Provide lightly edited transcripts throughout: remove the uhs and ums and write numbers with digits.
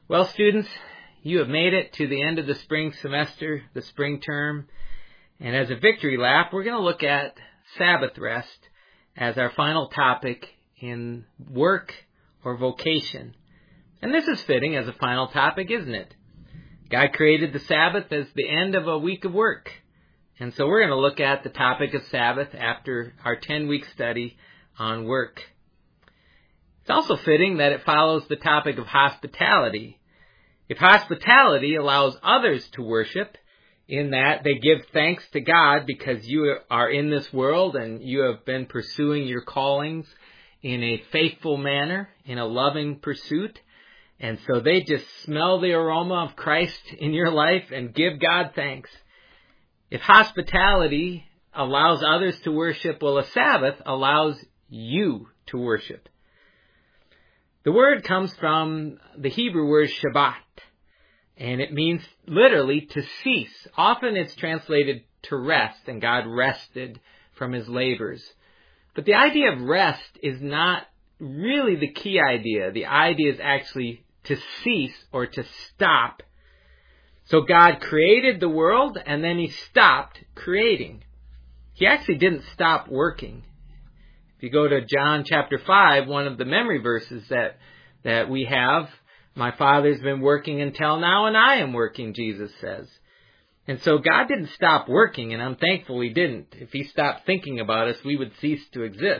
Well, students, you have made it to the end of the spring semester, the spring term. And as a victory lap, we're going to look at Sabbath rest as our final topic in work or vocation. And this is fitting as a final topic, isn't it? God created the Sabbath as the end of a week of work. And so we're going to look at the topic of Sabbath after our 10-week study on work. It's also fitting that it follows the topic of hospitality. If hospitality allows others to worship, in that they give thanks to God because you are in this world and you have been pursuing your callings in a faithful manner, in a loving pursuit, and so they just smell the aroma of Christ in your life and give God thanks. If hospitality allows others to worship, well, a Sabbath allows you to worship. The word comes from the Hebrew word Shabbat, and it means literally to cease. Often it's translated to rest, and God rested from his labors. But the idea of rest is not really the key idea. The idea is actually to cease or to stop. So God created the world, and then he stopped creating. He actually didn't stop working. If you go to John chapter 5, one of the memory verses that we have, my Father's been working until now, and I am working, Jesus says. And so God didn't stop working, and I'm thankful he didn't. If he stopped thinking about us, we would cease to exist.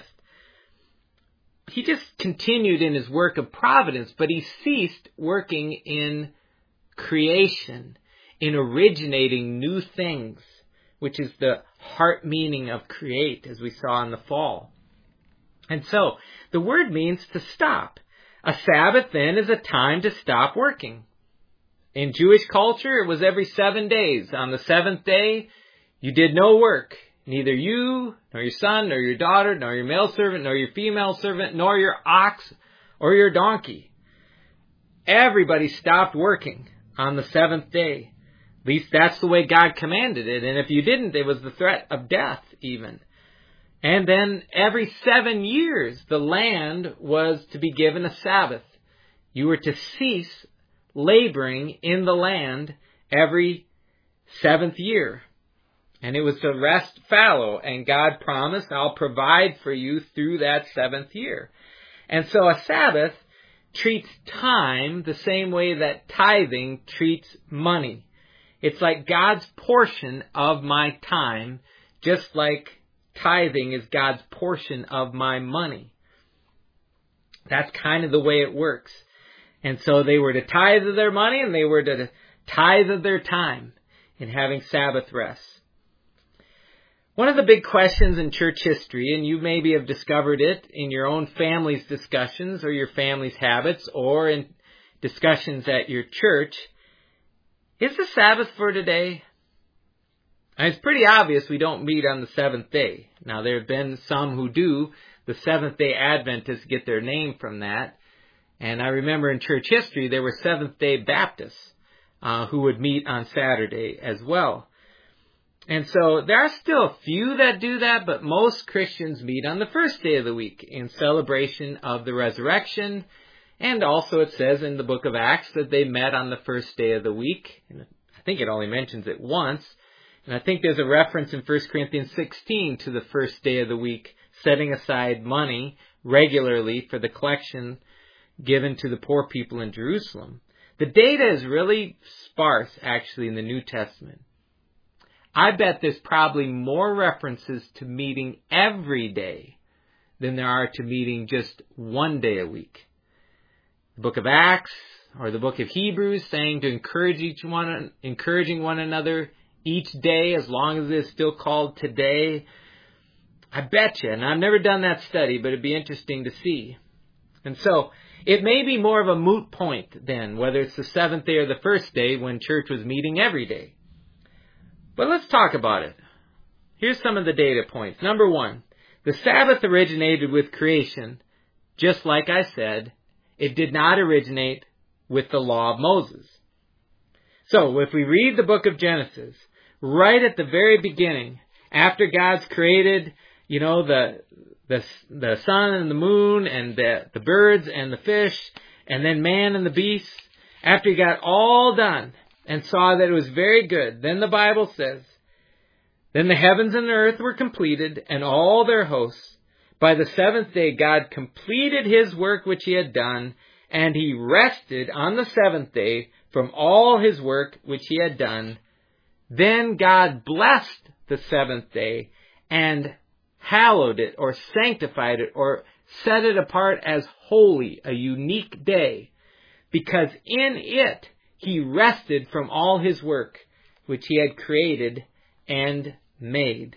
He just continued in his work of providence, but he ceased working in creation, in originating new things, which is the heart meaning of create, as we saw in the fall. And so, the word means to stop. A Sabbath, then, is a time to stop working. In Jewish culture, it was every 7 days. On the seventh day, you did no work. Neither you, nor your son, nor your daughter, nor your male servant, nor your female servant, nor your ox, or your donkey. Everybody stopped working on the seventh day. At least that's the way God commanded it. And if you didn't, it was the threat of death, even. And then every 7 years, the land was to be given a Sabbath. You were to cease laboring in the land every 7th year. And it was to rest fallow. And God promised, I'll provide for you through that 7th year. And so a Sabbath treats time the same way that tithing treats money. It's like God's portion of my time, just like tithing is God's portion of my money. That's kind of the way it works. And so they were to tithe of their money, and they were to tithe of their time in having Sabbath rest. One of the big questions in church history, and you maybe have discovered it in your own family's discussions or your family's habits or in discussions at your church, is the Sabbath for today? And it's pretty obvious we don't meet on the seventh day. Now, there have been some who do. The Seventh-day Adventists get their name from that. And I remember in church history, there were Seventh-day Baptists who would meet on Saturday as well. And so there are still a few that do that, but most Christians meet on the first day of the week in celebration of the resurrection. And also it says in the book of Acts that they met on the first day of the week. And I think it only mentions it once. And I think there's a reference in 1 Corinthians 16 to the first day of the week, setting aside money regularly for the collection given to the poor people in Jerusalem. The data is really sparse, actually, in the New Testament. I bet there's probably more references to meeting every day than there are to meeting just one day a week. The book of Acts or the book of Hebrews saying to encouraging one another each day, as long as it's still called today. I bet you, and I've never done that study, but it'd be interesting to see. And so, it may be more of a moot point then, whether it's the seventh day or the first day when church was meeting every day. But let's talk about it. Here's some of the data points. Number one, the Sabbath originated with creation. Just like I said, it did not originate with the law of Moses. So, if we read the book of Genesis, right at the very beginning, after God's created, the sun and the moon and the birds and the fish, and then man and the beasts, after he got all done and saw that it was very good, then the Bible says, then the heavens and the earth were completed, and all their hosts. By the seventh day God completed his work which he had done, and he rested on the seventh day from all his work which he had done. Then God blessed the seventh day and hallowed it, or sanctified it, or set it apart as holy, a unique day, because in it he rested from all his work which he had created and made.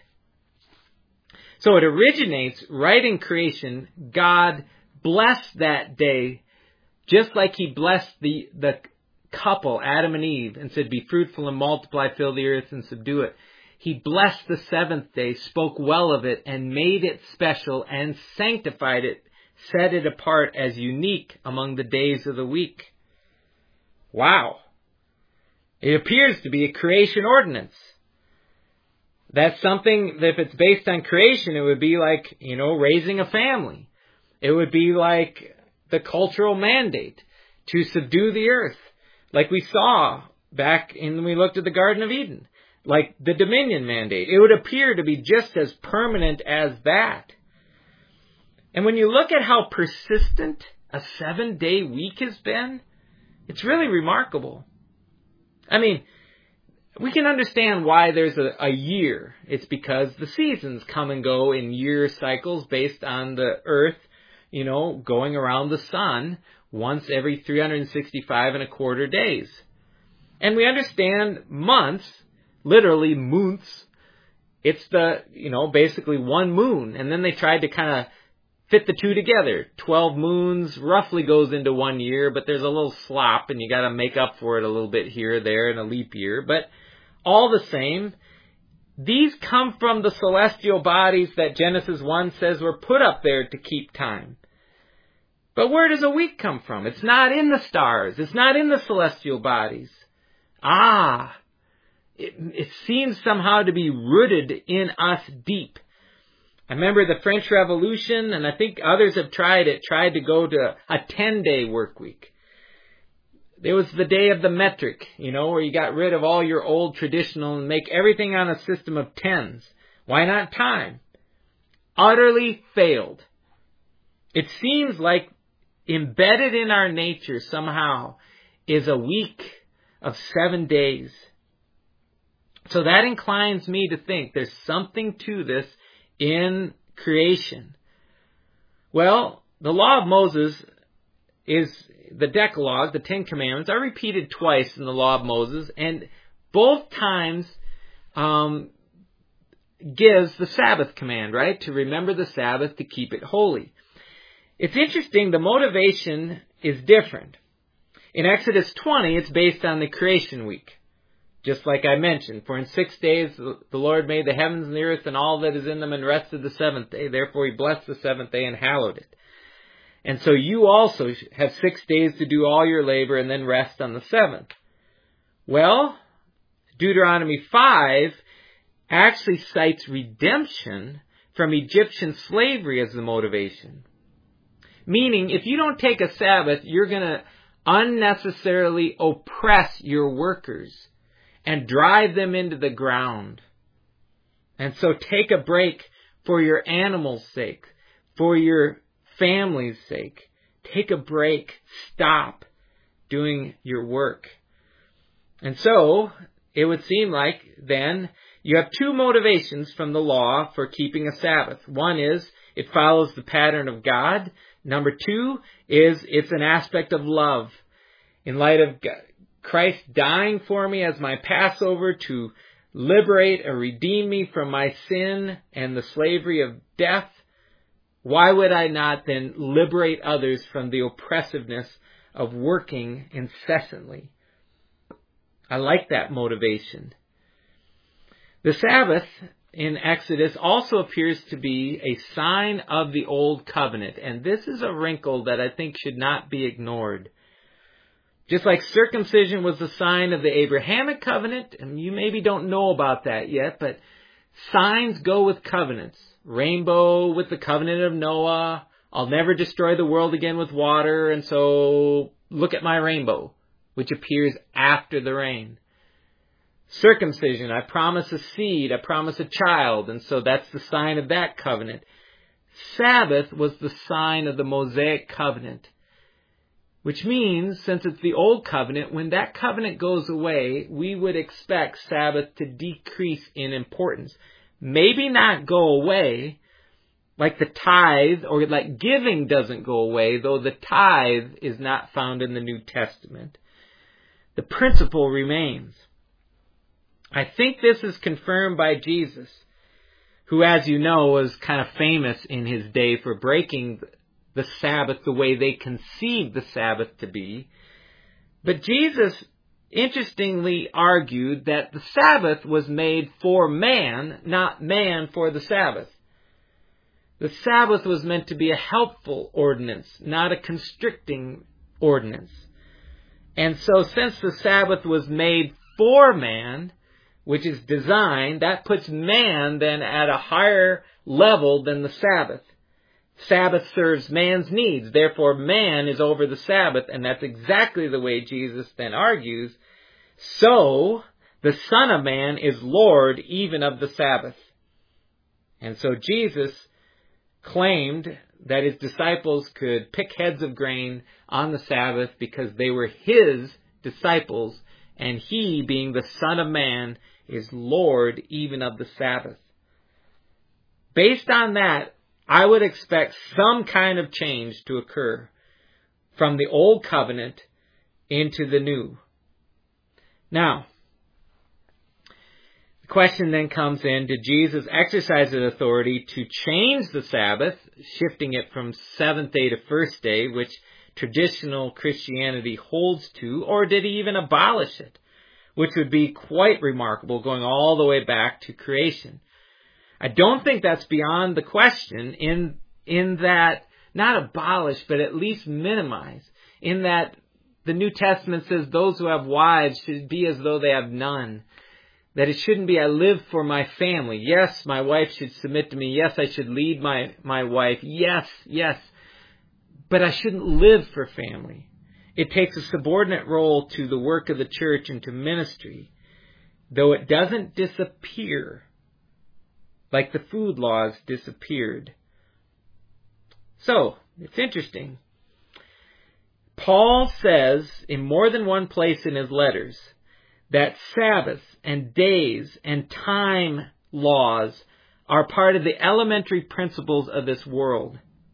So it originates right in creation. God blessed that day, just like he blessed the couple, Adam and Eve, and said, be fruitful and multiply, fill the earth and subdue it. He blessed the seventh day, spoke well of it, and made it special, and sanctified it, set it apart as unique among the days of the week. Wow. It appears to be a creation ordinance. That's something that if it's based on creation, it would be like, raising a family. It would be like the cultural mandate to subdue the earth, like we saw back when we looked at the Garden of Eden, like the dominion mandate. It would appear to be just as permanent as that. And when you look at how persistent a 7-day week has been, it's really remarkable. I mean, we can understand why there's a year. It's because the seasons come and go in year cycles based on the earth, going around the sun once every 365 and a quarter days. And we understand months, literally months. It's basically one moon. And then they tried to kind of fit the two together. 12 moons roughly goes into 1 year, but there's a little slop and you got to make up for it a little bit here or there in a leap year. But all the same, these come from the celestial bodies that Genesis 1 says were put up there to keep time. But where does a week come from? It's not in the stars. It's not in the celestial bodies. It seems somehow to be rooted in us deep. I remember the French Revolution, and I think others have tried to go to a 10-day work week. It was the day of the metric, where you got rid of all your old traditional and make everything on a system of tens. Why not time? Utterly failed. It seems like embedded in our nature somehow is a week of 7 days. So that inclines me to think there's something to this in creation. Well, the law of Moses is the Decalogue, the 10 Commandments, are repeated twice in the law of Moses, and both times gives the Sabbath command, right? To remember the Sabbath, to keep it holy. It's interesting, the motivation is different. In Exodus 20, it's based on the creation week. Just like I mentioned, for in 6 days the Lord made the heavens and the earth and all that is in them, and rested the seventh day. Therefore he blessed the seventh day and hallowed it. And so you also have 6 days to do all your labor and then rest on the seventh. Well, Deuteronomy 5 actually cites redemption from Egyptian slavery as the motivation. Meaning, if you don't take a Sabbath, you're going to unnecessarily oppress your workers and drive them into the ground. And so take a break for your animals' sake, for your family's sake. Take a break. Stop doing your work. And so, it would seem like then you have two motivations from the law for keeping a Sabbath. One is it follows the pattern of God. Number two is it's an aspect of love. In light of Christ dying for me as my Passover to liberate or redeem me from my sin and the slavery of death, why would I not then liberate others from the oppressiveness of working incessantly? I like that motivation. The Sabbath in Exodus also appears to be a sign of the Old Covenant, and this is a wrinkle that I think should not be ignored. Just like circumcision was a sign of the Abrahamic covenant, and you maybe don't know about that yet, but signs go with covenants. Rainbow with the covenant of Noah. I'll never destroy the world again with water, and so look at my rainbow. which appears after the rain. Circumcision, I promise a seed, I promise a child, and so that's the sign of that covenant. Sabbath was the sign of the Mosaic covenant, which means, since it's the old covenant, when that covenant goes away, we would expect Sabbath to decrease in importance. Maybe not go away, like the tithe, or like giving doesn't go away, though the tithe is not found in the New Testament. The principle remains. I think this is confirmed by Jesus, who, as you know, was kind of famous in his day for breaking the Sabbath the way they conceived the Sabbath to be. But Jesus, interestingly, argued that the Sabbath was made for man, not man for the Sabbath. The Sabbath was meant to be a helpful ordinance, not a constricting ordinance. And so since the Sabbath was made for man, which is design, that puts man then at a higher level than the Sabbath. Sabbath serves man's needs, therefore man is over the Sabbath, and that's exactly the way Jesus then argues. So, the Son of Man is Lord even of the Sabbath. And so Jesus claimed that his disciples could pick heads of grain on the Sabbath because they were his disciples, and he, being the Son of Man, is Lord even of the Sabbath. Based on that, I would expect some kind of change to occur from the old covenant into the new. Now, the question then comes in, did Jesus exercise his authority to change the Sabbath, shifting it from seventh day to first day, which traditional Christianity holds to, or did he even abolish it? Which would be quite remarkable, going all the way back to creation. I don't think that's beyond the question in that, not abolish, but at least minimize, in that the New Testament says those who have wives should be as though they have none. That it shouldn't be, I live for my family. Yes, my wife should submit to me. Yes, I should lead my wife. Yes. But I shouldn't live for family. It takes a subordinate role to the work of the church and to ministry, though it doesn't disappear like the food laws disappeared. So, it's interesting. Paul says in more than one place in his letters that Sabbath and days and time laws are part of the elementary principles of this world.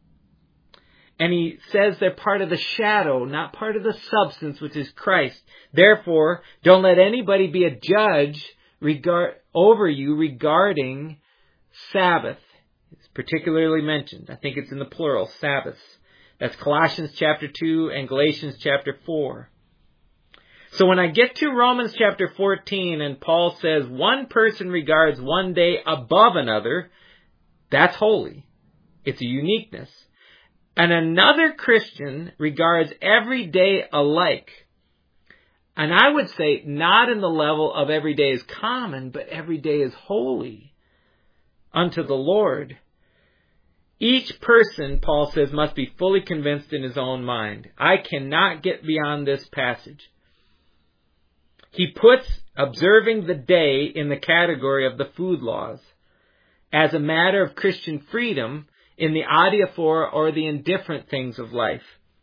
And he says they're part of the shadow, not part of the substance, which is Christ. Therefore, don't let anybody be a judge over you regarding Sabbath. It's particularly mentioned. I think it's in the plural, Sabbaths. That's Colossians chapter 2 and Galatians chapter 4. So when I get to Romans chapter 14 and Paul says one person regards one day above another, that's holy. It's a uniqueness. And another Christian regards every day alike. And I would say not in the level of every day is common, but every day is holy unto the Lord. Each person, Paul says, must be fully convinced in his own mind. I cannot get beyond this passage. He puts observing the day in the category of the food laws as a matter of Christian freedom in the adiaphora or the indifferent things of life.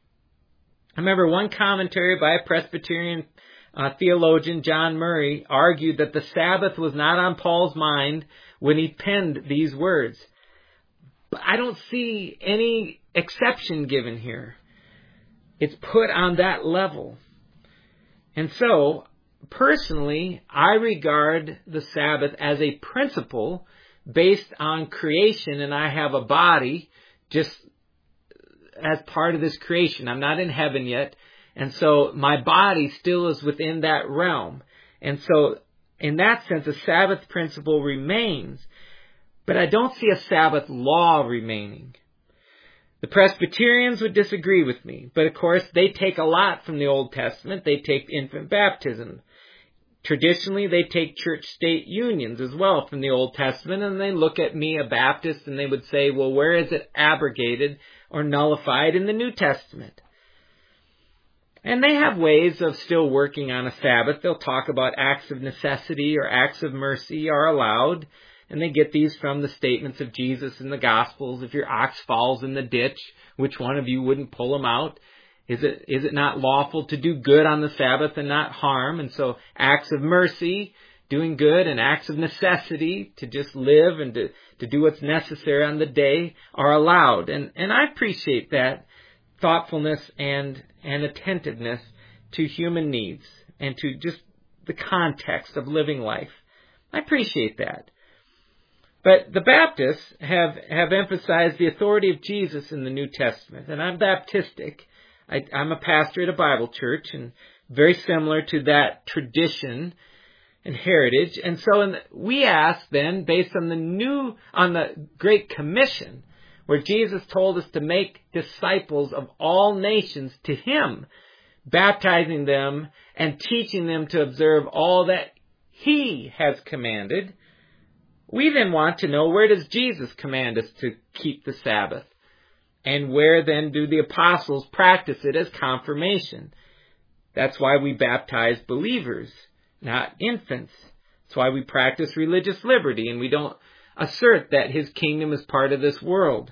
I remember one commentary by a Presbyterian theologian, John Murray, argued that the Sabbath was not on Paul's mind when he penned these words. But I don't see any exception given here. It's put on that level. And so, personally, I regard the Sabbath as a principle based on creation, and I have a body just as part of this creation. I'm not in heaven yet, and so my body still is within that realm. And so, in that sense, a Sabbath principle remains, but I don't see a Sabbath law remaining. The Presbyterians would disagree with me, but of course they take a lot from the Old Testament. They take infant baptism. Traditionally, they take church-state unions as well from the Old Testament, and they look at me, a Baptist, and they would say, well, where is it abrogated or nullified in the New Testament? And they have ways of still working on a Sabbath. They'll talk about acts of necessity or acts of mercy are allowed. And they get these from the statements of Jesus in the Gospels. If your ox falls in the ditch, which one of you wouldn't pull him out? Is it not lawful to do good on the Sabbath and not harm? And so acts of mercy, doing good, and acts of necessity, to just live and to do what's necessary on the day, are allowed. And I appreciate that thoughtfulness and attentiveness to human needs and to just the context of living life. I appreciate that. But the Baptists have emphasized the authority of Jesus in the New Testament. And I'm Baptistic. I'm a pastor at a Bible church, and very similar to that tradition and heritage. And so we ask then, based on the Great Commission, where Jesus told us to make disciples of all nations to Him, baptizing them and teaching them to observe all that He has commanded. We then want to know, where does Jesus command us to keep the Sabbath? And where then do the apostles practice it as confirmation? That's why we baptize believers, not infants. That's why we practice religious liberty, and we don't assert that His kingdom is part of this world.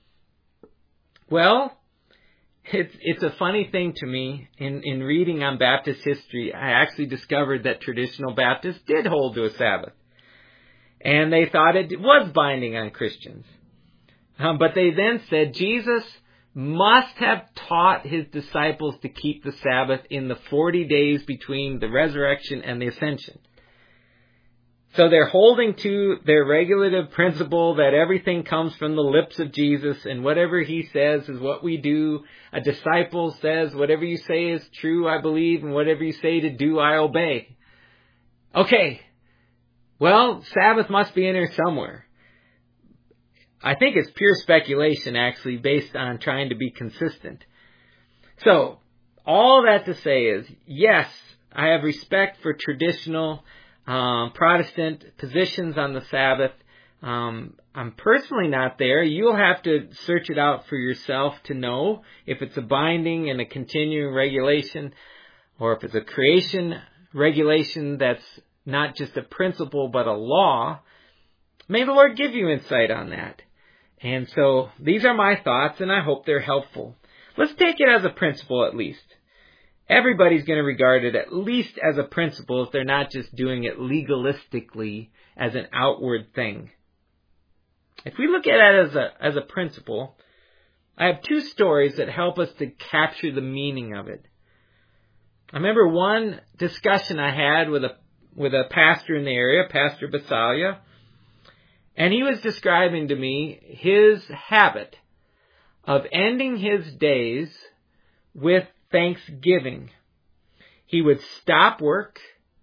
Well, it's a funny thing to me. In reading on Baptist history, I actually discovered that traditional Baptists did hold to a Sabbath. And they thought it was binding on Christians. But they then said Jesus must have taught His disciples to keep the Sabbath in the 40 days between the resurrection and the ascension. So they're holding to their regulative principle that everything comes from the lips of Jesus, and whatever He says is what we do. A disciple says, whatever you say is true, I believe, and whatever you say to do, I obey. Okay. Well, Sabbath must be in here somewhere. I think it's pure speculation, actually, based on trying to be consistent. So, all that to say is, yes, I have respect for traditional Protestant positions on the Sabbath. I'm personally not there. You'll have to search it out for yourself to know if it's a binding and a continuing regulation, or if it's a creation regulation that's not just a principle but a law. May the Lord give you insight on that. And so these are my thoughts, and I hope they're helpful. Let's take it as a principle at least. Everybody's going to regard it at least as a principle if they're not just doing it legalistically as an outward thing. If we look at it as a principle, I have two stories that help us to capture the meaning of it. I remember one discussion I had with a pastor in the area, Pastor Basalia, and he was describing to me his habit of ending his days with thanksgiving. He would stop work,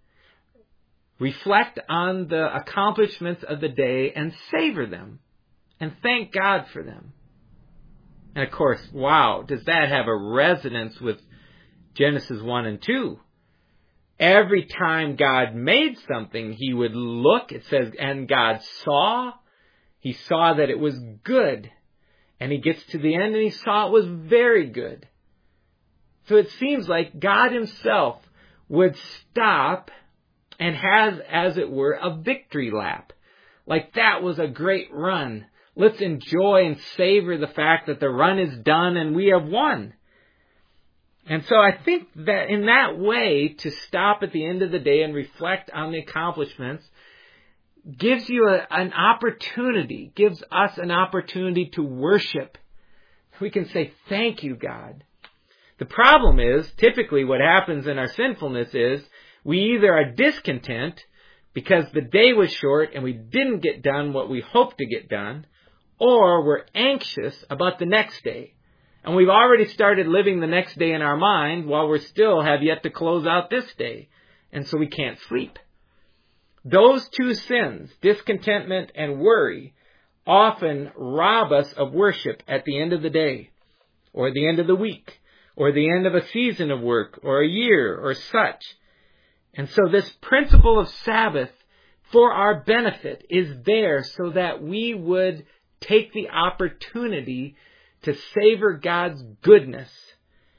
reflect on the accomplishments of the day, and savor them, and thank God for them. And of course, wow, does that have a resonance with Genesis 1 and 2? Every time God made something, He would look, it says, and God saw. He saw that it was good. And He gets to the end and He saw it was very good. So it seems like God Himself would stop and has, as it were, a victory lap. Like, that was a great run. Let's enjoy and savor the fact that the run is done and we have won. And so I think that in that way, to stop at the end of the day and reflect on the accomplishments gives you an opportunity, gives us an opportunity to worship. We can say, thank you, God. The problem is, typically what happens in our sinfulness is, we either are discontent because the day was short and we didn't get done what we hoped to get done, or we're anxious about the next day. And we've already started living the next day in our mind while we still have yet to close out this day. And so we can't sleep. Those two sins, discontentment and worry, often rob us of worship at the end of the day, or the end of the week, or the end of a season of work, or a year, or such. And so this principle of Sabbath for our benefit is there so that we would take the opportunity to savor God's goodness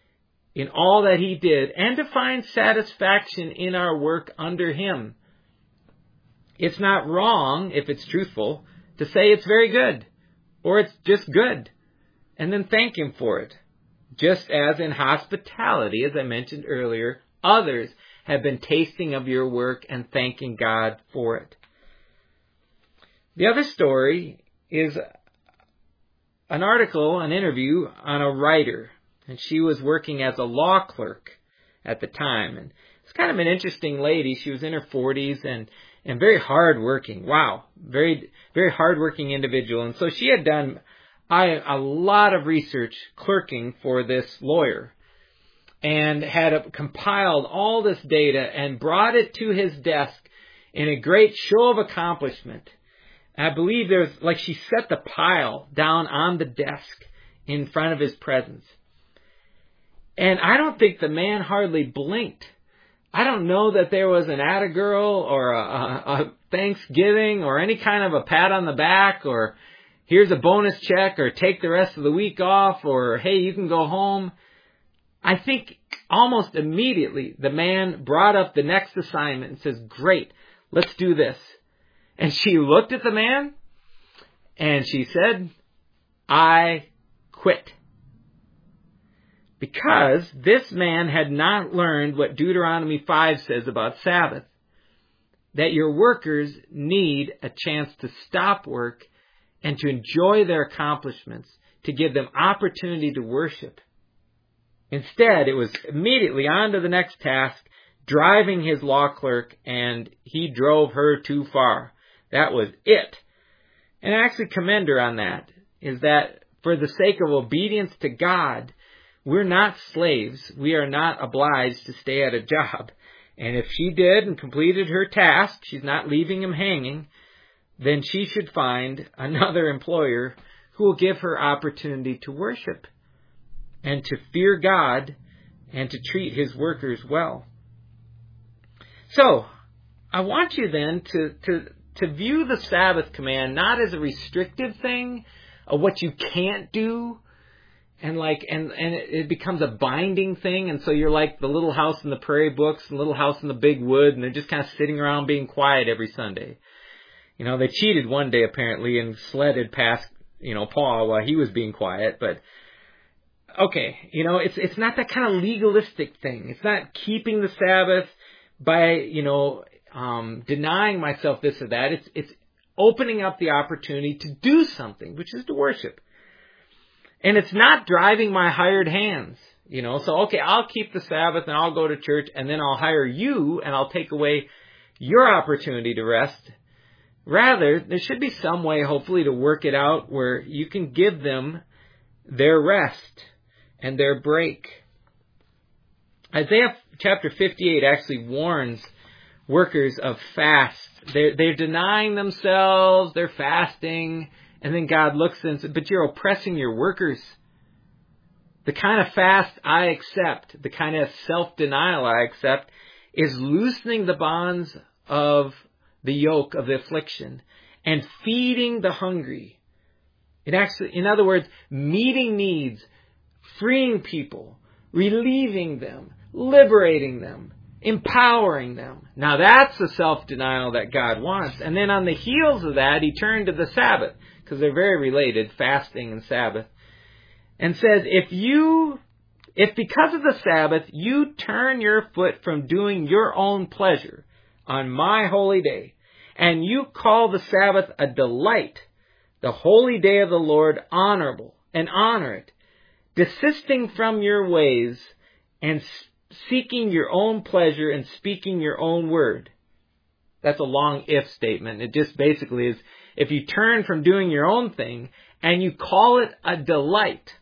in all that he did and to find satisfaction in our work under him. It's not wrong, if it's truthful, to say it's very good or it's just good and then thank him for it. Just as in hospitality, as I mentioned earlier, others have been tasting of your work and thanking God for it. The other story is an article, an interview on a writer, and she was working as a law clerk at the time. And it's kind of an interesting lady. She was in her 40s and very hardworking. Wow, very, very hardworking individual. And so she had done a lot of research clerking for this lawyer and had compiled all this data and brought it to his desk in a great show of accomplishment. I believe she set the pile down on the desk in front of his presence. And I don't think the man hardly blinked. I don't know that there was an atta girl or a Thanksgiving or any kind of a pat on the back or here's a bonus check or take the rest of the week off or hey, you can go home. I think almost immediately the man brought up the next assignment and says, great, let's do this. And she looked at the man and she said, I quit. Because this man had not learned what Deuteronomy 5 says about Sabbath. That your workers need a chance to stop work and to enjoy their accomplishments, to give them opportunity to worship. Instead, it was immediately on to the next task, driving his law clerk, and he drove her too far. That was it. And I actually commend her on that, is that for the sake of obedience to God, we're not slaves. We are not obliged to stay at a job. And if she did and completed her task, she's not leaving him hanging, then she should find another employer who will give her opportunity to worship and to fear God and to treat his workers well. So, I want you then to view the Sabbath command not as a restrictive thing of what you can't do, and it becomes a binding thing, and so you're like the Little House in the Prairie books and Little House in the Big Wood, and they're just kind of sitting around being quiet every Sunday. You know, they cheated one day apparently and sledded past, Paul while he was being quiet, but okay, it's not that kind of legalistic thing. It's not keeping the Sabbath by, denying myself this or that. It's opening up the opportunity to do something, which is to worship. And it's not driving my hired hands, So, okay, I'll keep the Sabbath and I'll go to church and then I'll hire you and I'll take away your opportunity to rest. Rather, there should be some way, hopefully, to work it out where you can give them their rest and their break. Isaiah chapter 58 actually warns workers of fast. They're denying themselves, they're fasting, and then God looks and says, but you're oppressing your workers. The kind of fast I accept, the kind of self-denial I accept, is loosening the bonds of the yoke of the affliction and feeding the hungry. In other words, meeting needs, freeing people, relieving them, liberating them, empowering them. Now that's the self-denial that God wants. And then on the heels of that, he turned to the Sabbath, because they're very related, fasting and Sabbath, and says, if because of the Sabbath you turn your foot from doing your own pleasure on my holy day, and you call the Sabbath a delight, the holy day of the Lord honorable, and honor it, desisting from your ways and seeking your own pleasure and speaking your own word. That's a long if statement. It just basically is, if you turn from doing your own thing and you call it a delight,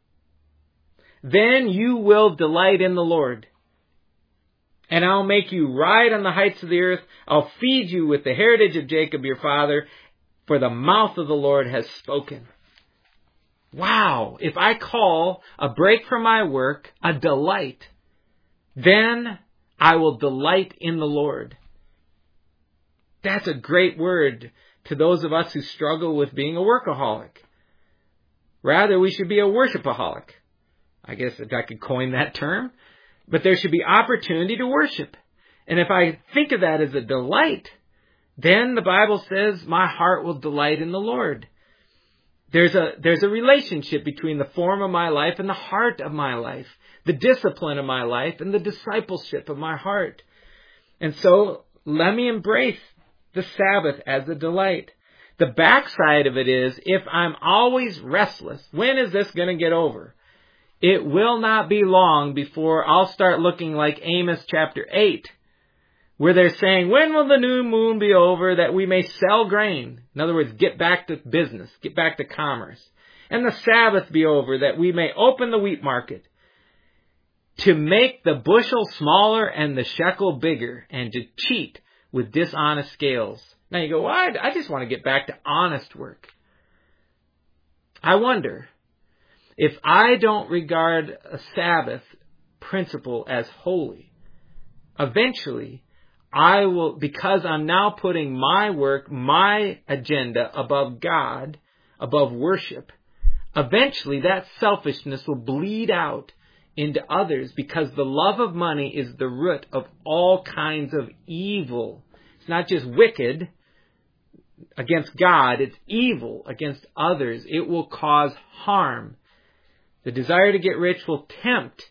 then you will delight in the Lord. And I'll make you ride on the heights of the earth. I'll feed you with the heritage of Jacob your father, for the mouth of the Lord has spoken. Wow, if I call a break from my work a delight, then I will delight in the Lord. That's a great word to those of us who struggle with being a workaholic. Rather, we should be a worshipaholic. I guess if I could coin that term. But there should be opportunity to worship. And if I think of that as a delight, then the Bible says my heart will delight in the Lord. There's a relationship between the form of my life and the heart of my life, the discipline of my life and the discipleship of my heart. And so let me embrace the Sabbath as a delight. The backside of it is, if I'm always restless, when is this going to get over? It will not be long before I'll start looking like Amos chapter 8, where they're saying, when will the new moon be over that we may sell grain? In other words, get back to business, get back to commerce. And the Sabbath be over that we may open the wheat market, to make the bushel smaller and the shekel bigger, and to cheat with dishonest scales. Now you go, why? I just want to get back to honest work. I wonder, if I don't regard a Sabbath principle as holy, eventually I will, because I'm now putting my work, my agenda above God, above worship, eventually that selfishness will bleed out into others, because the love of money is the root of all kinds of evil. It's not just wicked against God, it's evil against others. It will cause harm. The desire to get rich will tempt.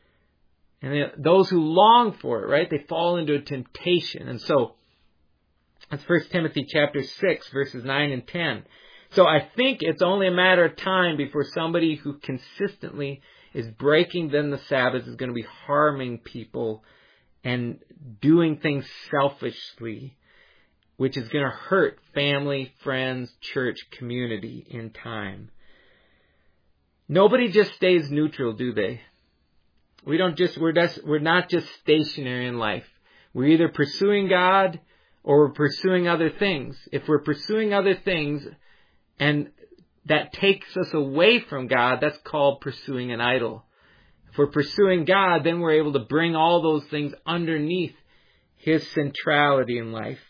And those who long for it, right, they fall into a temptation. And so, that's 1 Timothy chapter 6, verses 9 and 10. So I think it's only a matter of time before somebody who consistently is breaking then the Sabbath is going to be harming people and doing things selfishly, which is going to hurt family, friends, church, community in time. Nobody just stays neutral, do they? We're not just stationary in life. We're either pursuing God or we're pursuing other things. If we're pursuing other things and that takes us away from God, that's called pursuing an idol. If we're pursuing God, then we're able to bring all those things underneath His centrality in life.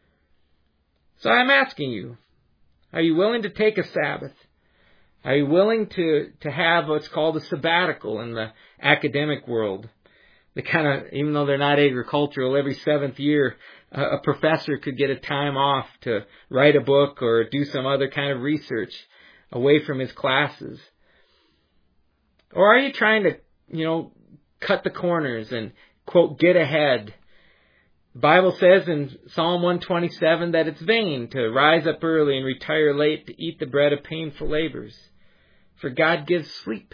So I'm asking you, are you willing to take a Sabbath? Are you willing to have what's called a sabbatical in the academic world? They even though they're not agricultural, every 7th year, a professor could get a time off to write a book or do some other kind of research away from his classes. Or are you trying to, cut the corners and, quote, get ahead? The Bible says in Psalm 127 that it's vain to rise up early and retire late to eat the bread of painful labors, for God gives sleep.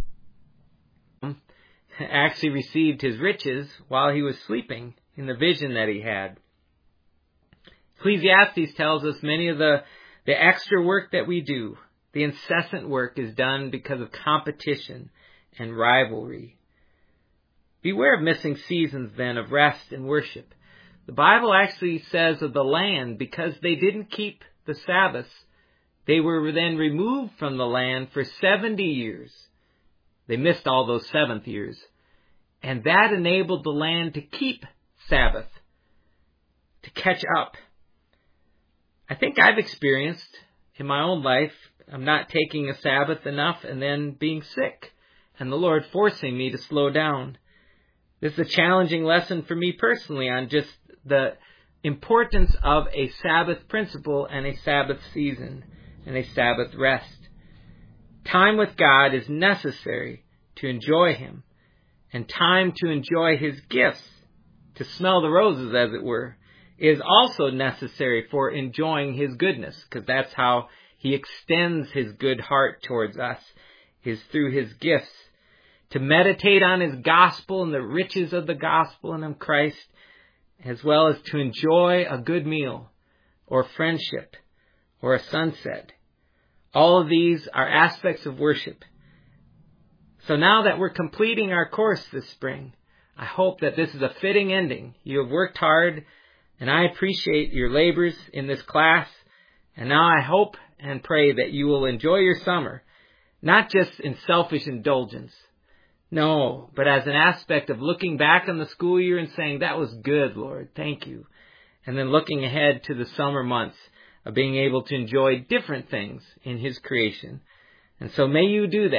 Actually received his riches while he was sleeping in the vision that he had. Ecclesiastes tells us many of the extra work that we do, the incessant work, is done because of competition and rivalry. Beware of missing seasons then of rest and worship. The Bible actually says of the land, because they didn't keep the Sabbaths, they were then removed from the land for 70 years. They missed all those 7th years. And that enabled the land to keep Sabbath, to catch up. I think I've experienced in my own life, I'm not taking a Sabbath enough and then being sick, and the Lord forcing me to slow down. This is a challenging lesson for me personally on just the importance of a Sabbath principle and a Sabbath season and a Sabbath rest. Time with God is necessary to enjoy Him, and time to enjoy His gifts, to smell the roses as it were, is also necessary for enjoying His goodness, because that's how He extends His good heart towards us, is through His gifts. To meditate on His gospel and the riches of the gospel and of Christ, as well as to enjoy a good meal, or friendship, or a sunset. All of these are aspects of worship. So now that we're completing our course this spring, I hope that this is a fitting ending. You have worked hard, and I appreciate your labors in this class. And now I hope and pray that you will enjoy your summer, not just in selfish indulgence. No, but as an aspect of looking back on the school year and saying, that was good, Lord, thank you. And then looking ahead to the summer months of being able to enjoy different things in His creation. And so may you do that,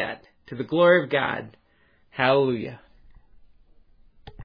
to the glory of God. Hallelujah.